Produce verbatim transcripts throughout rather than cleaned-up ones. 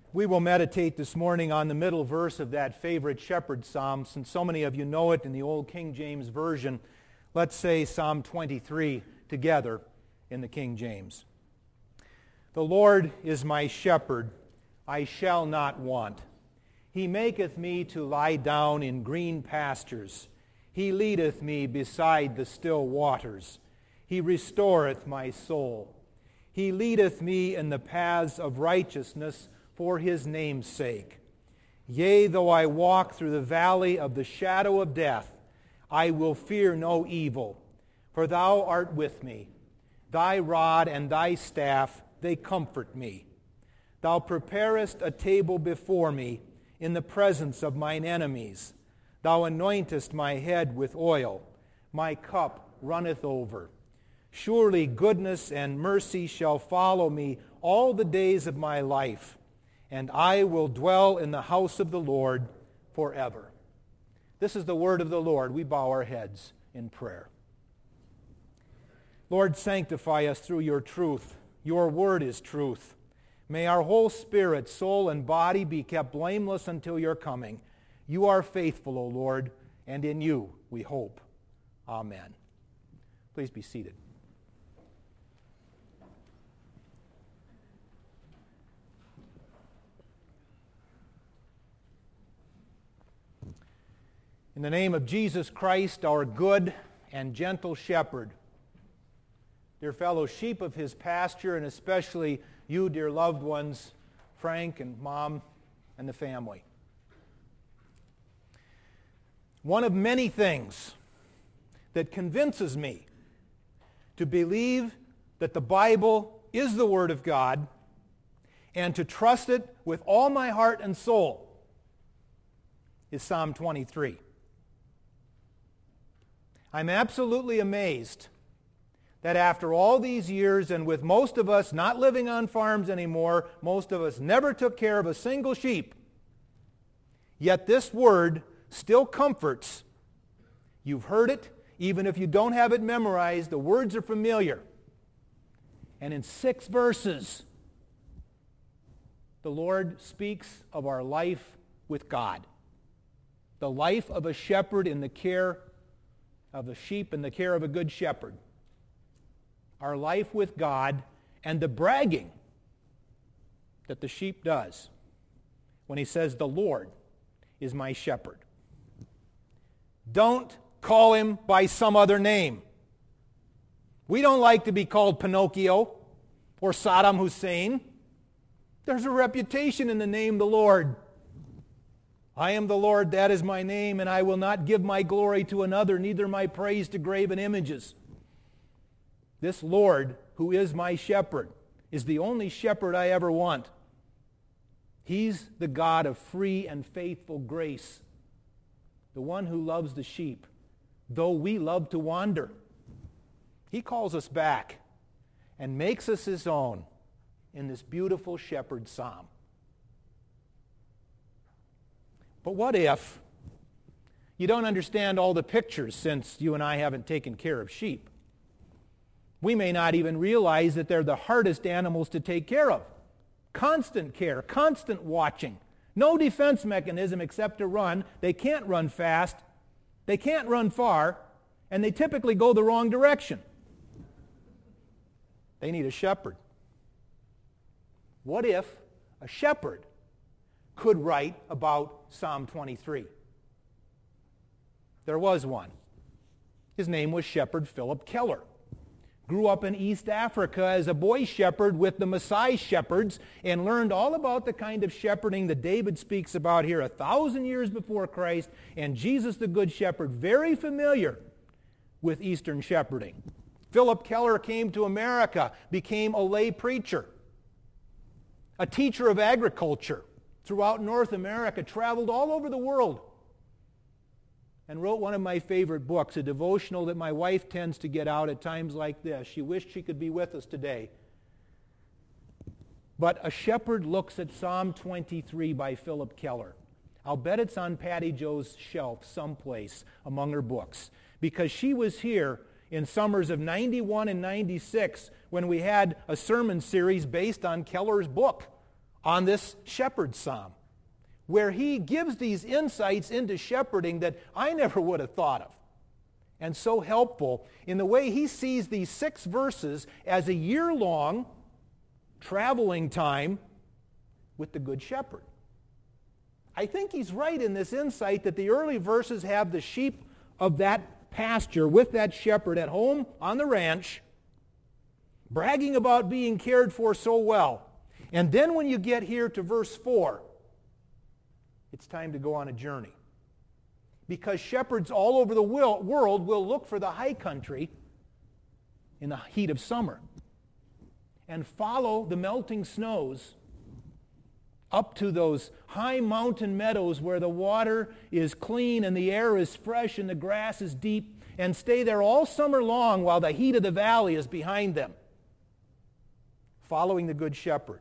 We will meditate this morning on the middle verse of that favorite shepherd psalm. Since so many of you know it in the old King James Version, let's say Psalm twenty-three together in the King James. The Lord is my shepherd, I shall not want. He maketh me to lie down in green pastures. He leadeth me beside the still waters. He restoreth my soul. He leadeth me in the paths of righteousness for his name's sake. Yea, though I walk through the valley of the shadow of death, I will fear no evil, for thou art with me. Thy rod and thy staff, they comfort me. Thou preparest a table before me in the presence of mine enemies. Thou anointest my head with oil. My cup runneth over. Surely goodness and mercy shall follow me all the days of my life, and I will dwell in the house of the Lord forever. This is the word of the Lord. We bow our heads in prayer. Lord, sanctify us through your truth. Your word is truth. May our whole spirit, soul, and body be kept blameless until your coming. You are faithful, O Lord, and in you we hope. Amen. Please be seated. In the name of Jesus Christ, our good and gentle shepherd, dear fellow sheep of his pasture, and especially you, dear loved ones, Frank and Mom and the family. One of many things that convinces me to believe that the Bible is the Word of God and to trust it with all my heart and soul is Psalm twenty-three. I'm absolutely amazed that after all these years, and with most of us not living on farms anymore, most of us never took care of a single sheep, yet this word still comforts. You've heard it, even if you don't have it memorized, the words are familiar. And in six verses, the Lord speaks of our life with God. The life of a shepherd in the care of the sheep and the care of a good shepherd. Our life with God and the bragging that the sheep does when he says, the Lord is my shepherd. Don't call him by some other name. We don't like to be called Pinocchio or Saddam Hussein. There's a reputation in the name the Lord. I am the Lord, that is my name, and I will not give my glory to another, neither my praise to graven images. This Lord, who is my shepherd, is the only shepherd I ever want. He's the God of free and faithful grace, the one who loves the sheep, though we love to wander. He calls us back and makes us his own in this beautiful shepherd psalm. But what if you don't understand all the pictures, since you and I haven't taken care of sheep? We may not even realize that they're the hardest animals to take care of. Constant care, constant watching. No defense mechanism except to run. They can't run fast. They can't run far. And they typically go the wrong direction. They need a shepherd. What if a shepherd could write about Psalm twenty-three? There was one. His name was Shepherd Philip Keller. Grew up in East Africa as a boy shepherd with the Maasai shepherds and learned all about the kind of shepherding that David speaks about here a thousand years before Christ, and Jesus the Good Shepherd, very familiar with Eastern shepherding. Philip Keller came to America, became a lay preacher, a teacher of agriculture throughout North America, traveled all over the world, and wrote one of my favorite books, a devotional that my wife tends to get out at times like this. She wished she could be with us today. But A Shepherd Looks at Psalm twenty-three by Philip Keller. I'll bet it's on Patty Jo's shelf someplace among her books, because she was here in summers of ninety-one and ninety-six when we had a sermon series based on Keller's book on this shepherd psalm, where he gives these insights into shepherding that I never would have thought of. And so helpful in the way he sees these six verses as a year-long traveling time with the Good Shepherd. I think he's right in this insight that the early verses have the sheep of that pasture with that shepherd at home on the ranch, bragging about being cared for so well. And then when you get here to verse four, it's time to go on a journey. Because shepherds all over the world will look for the high country in the heat of summer and follow the melting snows up to those high mountain meadows where the water is clean and the air is fresh and the grass is deep, and stay there all summer long while the heat of the valley is behind them, following the Good Shepherd.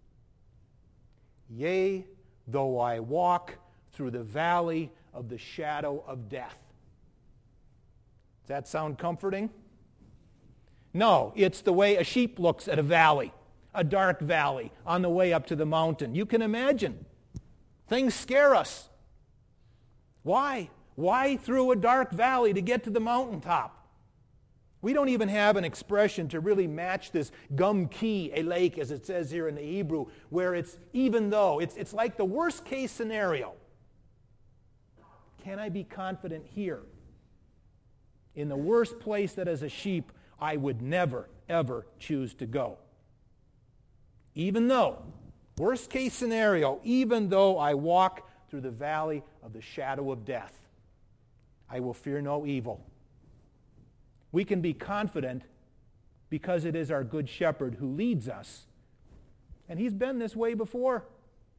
Yea, though I walk through the valley of the shadow of death. Does that sound comforting? No, it's the way a sheep looks at a valley, a dark valley on the way up to the mountain. You can imagine. Things scare us. Why? Why through a dark valley to get to the mountaintop? We don't even have an expression to really match this gum ki, a lake, as it says here in the Hebrew, where it's even though. It's, it's like the worst case scenario. Can I be confident here? In the worst place that as a sheep I would never, ever choose to go. Even though, worst case scenario, even though I walk through the valley of the shadow of death, I will fear no evil. We can be confident because it is our Good Shepherd who leads us. And he's been this way before.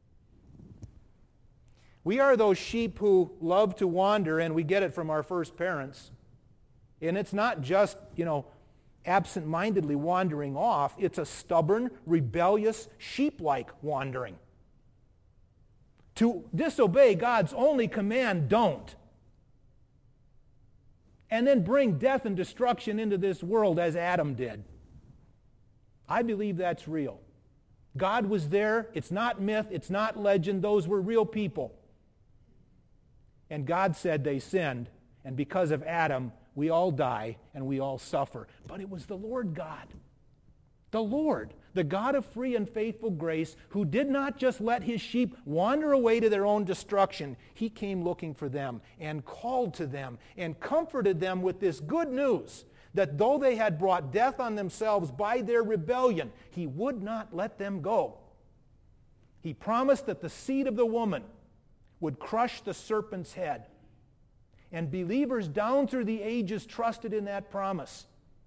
We are those sheep who love to wander, and we get it from our first parents. And it's not just, you know, absent-mindedly wandering off. It's a stubborn, rebellious, sheep-like wandering. To disobey God's only command, don't. And then bring death and destruction into this world as Adam did. I believe that's real. God was there. It's not myth. It's not legend. Those were real people. And God said they sinned, and because of Adam, we all die and we all suffer. But it was the Lord God, the Lord, the God of free and faithful grace, who did not just let his sheep wander away to their own destruction. He came looking for them and called to them and comforted them with this good news that though they had brought death on themselves by their rebellion, he would not let them go. He promised that the seed of the woman would crush the serpent's head. And believers down through the ages trusted in that promise.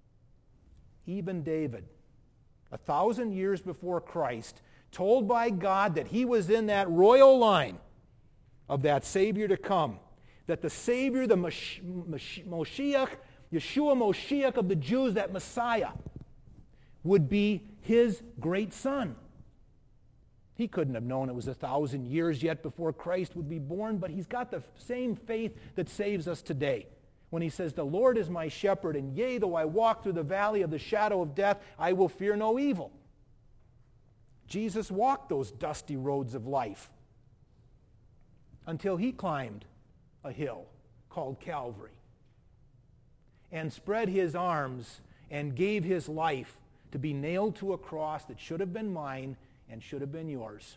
Even David, a thousand years before Christ, told by God that he was in that royal line of that Savior to come, that the Savior, the Mosh- Mosh- Moshiach, Yeshua Moshiach of the Jews, that Messiah, would be his great son. He couldn't have known it was a thousand years yet before Christ would be born, but he's got the same faith that saves us today. When he says, the Lord is my shepherd, and yea, though I walk through the valley of the shadow of death, I will fear no evil. Jesus walked those dusty roads of life until he climbed a hill called Calvary and spread his arms and gave his life to be nailed to a cross that should have been mine and should have been yours.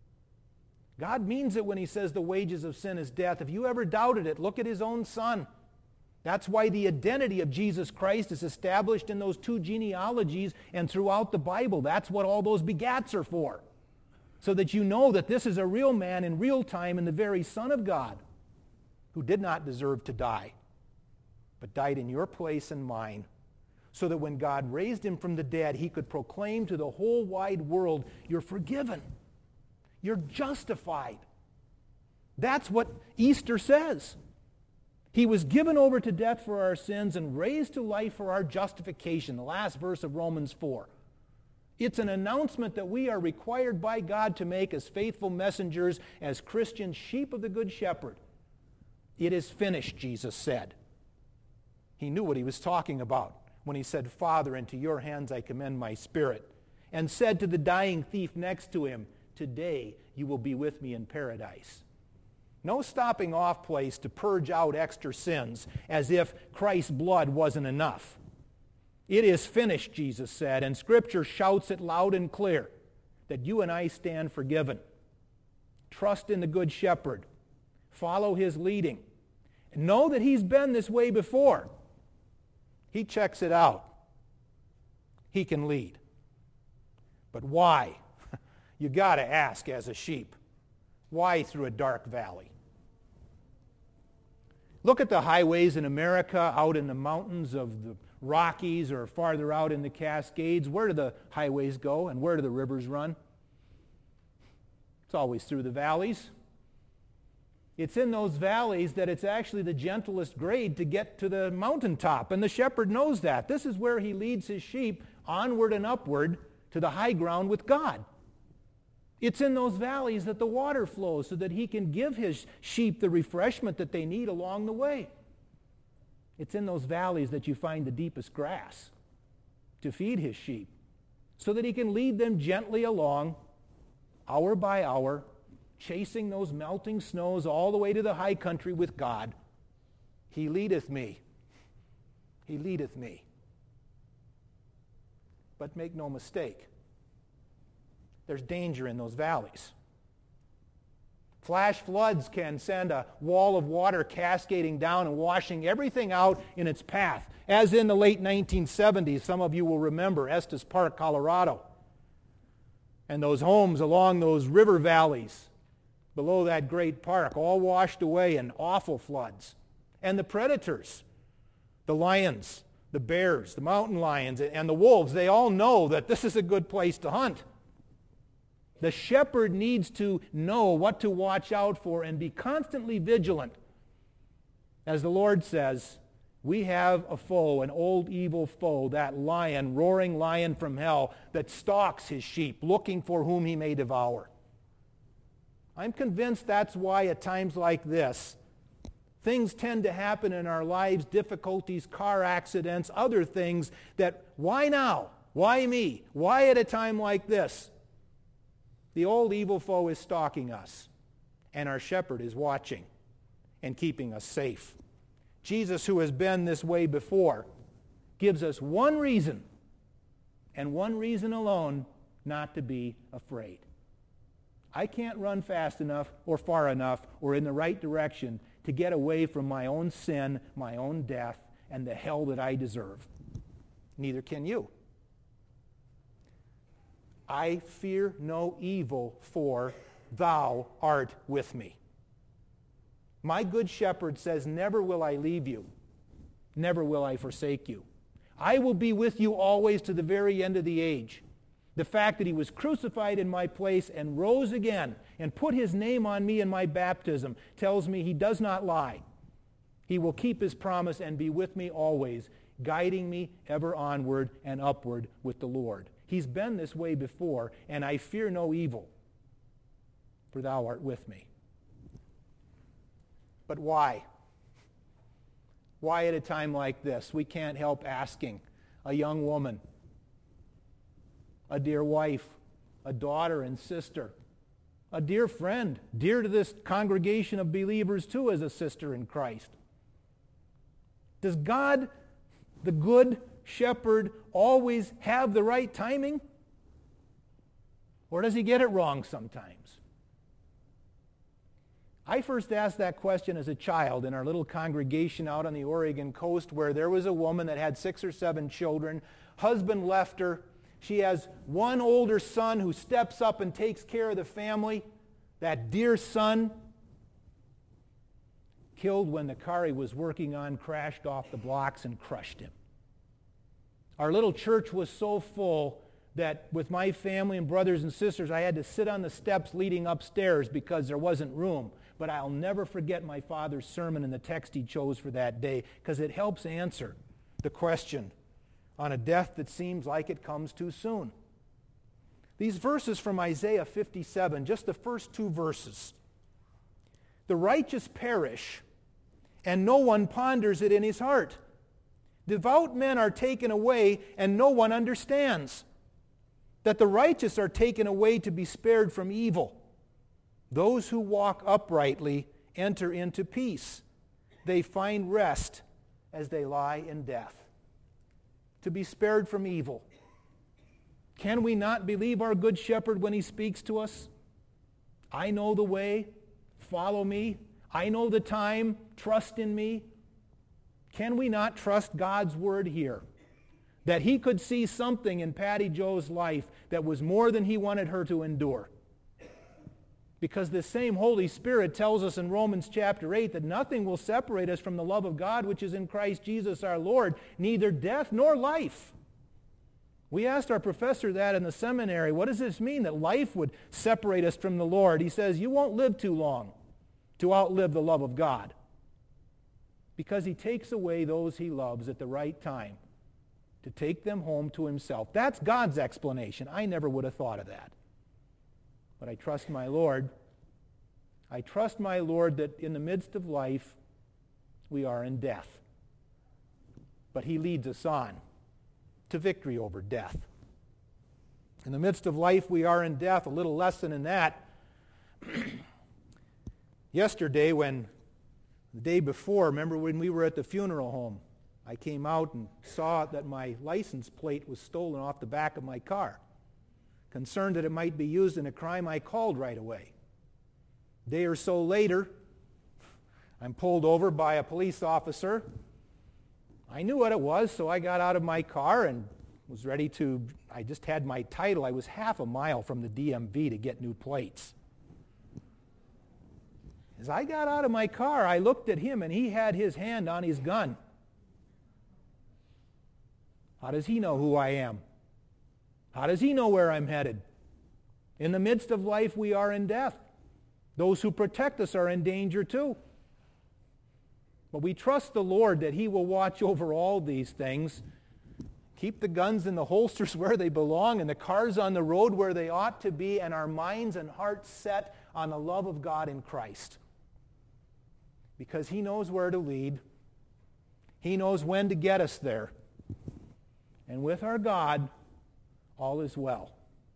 God means it when he says the wages of sin is death. If you ever doubted it, look at his own son. That's why the identity of Jesus Christ is established in those two genealogies and throughout the Bible. That's what all those begats are for. So that you know that this is a real man in real time and the very Son of God who did not deserve to die, but died in your place and mine, so that when God raised him from the dead, he could proclaim to the whole wide world, you're forgiven. You're justified. That's what Easter says. He was given over to death for our sins and raised to life for our justification, the last verse of Romans four. It's an announcement that we are required by God to make as faithful messengers, as Christian sheep of the Good Shepherd. It is finished, Jesus said. He knew what he was talking about when he said, Father, into your hands I commend my spirit, and said to the dying thief next to him, today you will be with me in paradise. No stopping off place to purge out extra sins as if Christ's blood wasn't enough. It is finished, Jesus said, and Scripture shouts it loud and clear that you and I stand forgiven. Trust in the Good Shepherd. Follow his leading. And know that he's been this way before. He checks it out. He can lead. But why? You got to ask as a sheep. Why through a dark valley? Look at the highways in America, out in the mountains of the Rockies or farther out in the Cascades. Where do the highways go and where do the rivers run? It's always through the valleys. It's in those valleys that it's actually the gentlest grade to get to the mountaintop, and the shepherd knows that. This is where he leads his sheep onward and upward to the high ground with God. It's in those valleys that the water flows so that he can give his sheep the refreshment that they need along the way. It's in those valleys that you find the deepest grass to feed his sheep so that he can lead them gently along, hour by hour, chasing those melting snows all the way to the high country with God. He leadeth me. He leadeth me. But make no mistake, there's danger in those valleys. Flash floods can send a wall of water cascading down and washing everything out in its path. As in the late nineteen seventies, some of you will remember Estes Park, Colorado. And those homes along those river valleys below that great park, all washed away in awful floods. And the predators, the lions, the bears, the mountain lions, and the wolves, they all know that this is a good place to hunt. The shepherd needs to know what to watch out for and be constantly vigilant. As the Lord says, we have a foe, an old evil foe, that lion, roaring lion from hell, that stalks his sheep, looking for whom he may devour. I'm convinced that's why at times like this, things tend to happen in our lives, difficulties, car accidents, other things that, why now? Why me? Why at a time like this? The old evil foe is stalking us, and our shepherd is watching and keeping us safe. Jesus, who has been this way before, gives us one reason, and one reason alone, not to be afraid. I can't run fast enough or far enough or in the right direction to get away from my own sin, my own death, and the hell that I deserve. Neither can you. I fear no evil, for thou art with me. My good shepherd says, never will I leave you. Never will I forsake you. I will be with you always to the very end of the age. The fact that he was crucified in my place and rose again and put his name on me in my baptism tells me he does not lie. He will keep his promise and be with me always, guiding me ever onward and upward with the Lord. He's been this way before, and I fear no evil, for thou art with me. But why? Why at a time like this? We can't help asking a young woman, a dear wife, a daughter and sister, a dear friend, dear to this congregation of believers too as a sister in Christ. Does God, the good shepherd, always have the right timing? Or does he get it wrong sometimes? I first asked that question as a child in our little congregation out on the Oregon coast, where there was a woman that had six or seven children. Husband left her. She has one older son who steps up and takes care of the family. That dear son, killed when the car he was working on crashed off the blocks and crushed him. Our little church was so full that with my family and brothers and sisters, I had to sit on the steps leading upstairs because there wasn't room. But I'll never forget my father's sermon and the text he chose for that day, because it helps answer the question on a death that seems like it comes too soon. These verses from Isaiah fifty-seven, just the first two verses. The righteous perish, and no one ponders it in his heart. Devout men are taken away, and no one understands. that the righteous are taken away to be spared from evil. Those who walk uprightly enter into peace. They find rest as they lie in death. To be spared from evil. Can we not believe our good shepherd when he speaks to us? I know the way, follow me. I know the time, trust in me. Can we not trust God's word here? That he could see something in Patty Jo's life that was more than he wanted her to endure. Because the same Holy Spirit tells us in Romans chapter eight that nothing will separate us from the love of God which is in Christ Jesus our Lord, neither death nor life. We asked our professor that in the seminary. What does this mean, that life would separate us from the Lord? He says, you won't live too long to outlive the love of God. Because he takes away those he loves at the right time to take them home to himself. That's God's explanation. I never would have thought of that. But I trust my Lord. I trust my Lord that in the midst of life, we are in death. But he leads us on to victory over death. In the midst of life, we are in death. A little lesson in that. Yesterday, when the day before, remember when we were at the funeral home, I came out and saw that my license plate was stolen off the back of my car. Concerned that it might be used in a crime, I called right away. A day or so later, I'm pulled over by a police officer. I knew what it was, so I got out of my car and was ready to, I just had my title. I was half a mile from the D M V to get new plates. As I got out of my car, I looked at him and he had his hand on his gun. How does he know who I am? How does he know where I'm headed? In the midst of life, we are in death. Those who protect us are in danger too. But we trust the Lord that he will watch over all these things. Keep the guns in the holsters where they belong and the cars on the road where they ought to be, and our minds and hearts set on the love of God in Christ. Because he knows where to lead. He knows when to get us there. And with our God, all is well.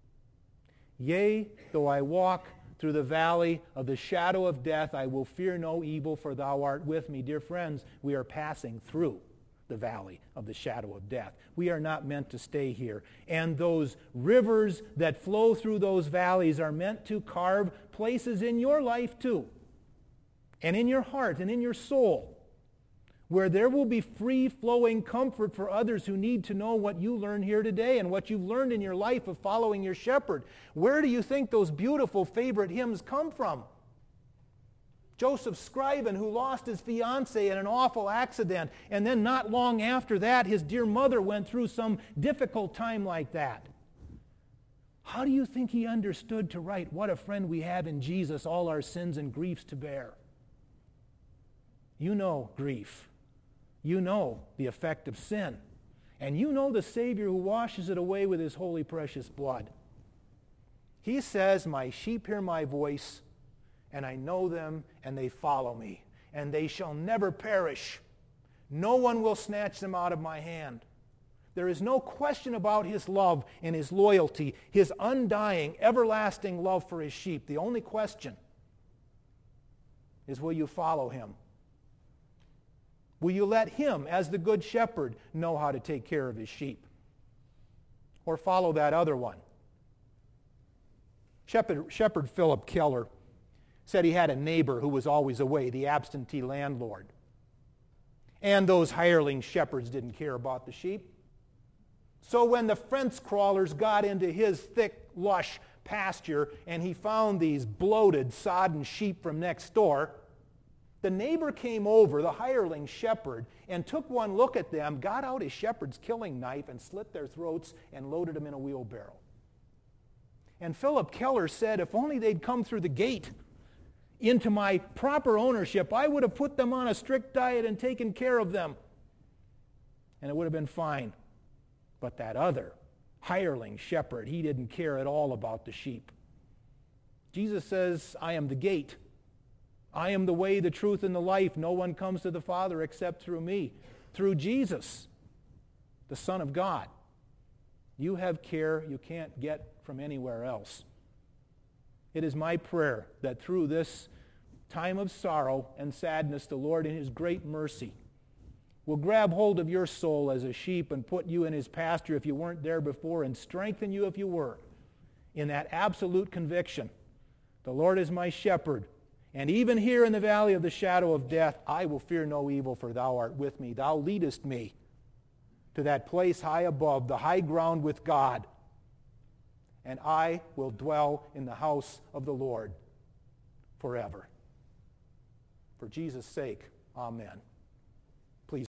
Yea, though I walk through the valley of the shadow of death, I will fear no evil, for thou art with me. Dear friends, we are passing through the valley of the shadow of death. We are not meant to stay here. And those rivers that flow through those valleys are meant to carve places in your life too, and in your heart and in your soul, where there will be free-flowing comfort for others who need to know what you learn here today and what you've learned in your life of following your shepherd. Where do you think those beautiful favorite hymns come from? Joseph Scriven, who lost his fiancée in an awful accident, and then not long after that, his dear mother went through some difficult time like that. How do you think he understood to write, "What a friend we have in Jesus, all our sins and griefs to bear"? You know grief. You know the effect of sin. And you know the Savior who washes it away with his holy precious blood. He says, "My sheep hear my voice, and I know them, and they follow me, and they shall never perish. No one will snatch them out of my hand." There is no question about his love and his loyalty, his undying, everlasting love for his sheep. The only question is, will you follow him? Will you let him, as the good shepherd, know how to take care of his sheep? Or follow that other one? Shepherd, Shepherd Philip Keller said he had a neighbor who was always away, the absentee landlord. And those hireling shepherds didn't care about the sheep. So when the fence crawlers got into his thick, lush pasture and he found these bloated, sodden sheep from next door, the neighbor came over, the hireling shepherd, and took one look at them, got out his shepherd's killing knife and slit their throats and loaded them in a wheelbarrow. And Philip Keller said, if only they'd come through the gate into my proper ownership, I would have put them on a strict diet and taken care of them. And it would have been fine. But that other hireling shepherd, he didn't care at all about the sheep. Jesus says, I am the gate. I am the way, the truth, and the life. No one comes to the Father except through me, through Jesus, the Son of God. You have care you can't get from anywhere else. It is my prayer that through this time of sorrow and sadness, the Lord in His great mercy will grab hold of your soul as a sheep and put you in His pasture if you weren't there before, and strengthen you if you were, in that absolute conviction. The Lord is my shepherd, and even here in the valley of the shadow of death, I will fear no evil, for thou art with me. Thou leadest me to that place high above, the high ground with God, and I will dwell in the house of the Lord forever. For Jesus' sake, amen.